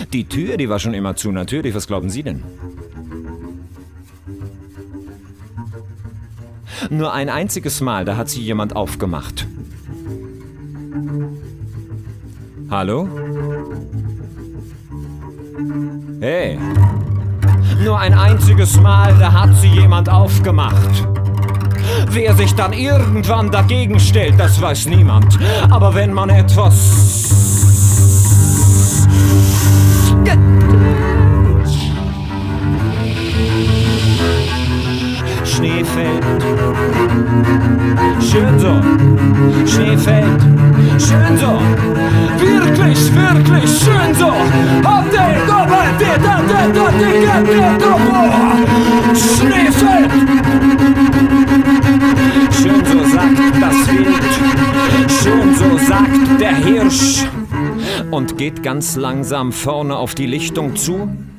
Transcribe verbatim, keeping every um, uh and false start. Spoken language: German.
Die Tür, die war schon immer zu, natürlich. Was glauben Sie denn? Nur ein einziges Mal, da hat sie jemand aufgemacht. Hallo? Hey! Nur ein einziges Mal, da hat sie jemand aufgemacht. Wer sich dann irgendwann dagegen stellt, das weiß niemand. Aber wenn man etwas... Schnee fällt. Schön so. Schnee fällt. Schön so. Wirklich, wirklich schön so. Schnee fällt. Schön so sagt das Wild. Schön so sagt der Hirsch. Und geht ganz langsam vorne auf die Lichtung zu.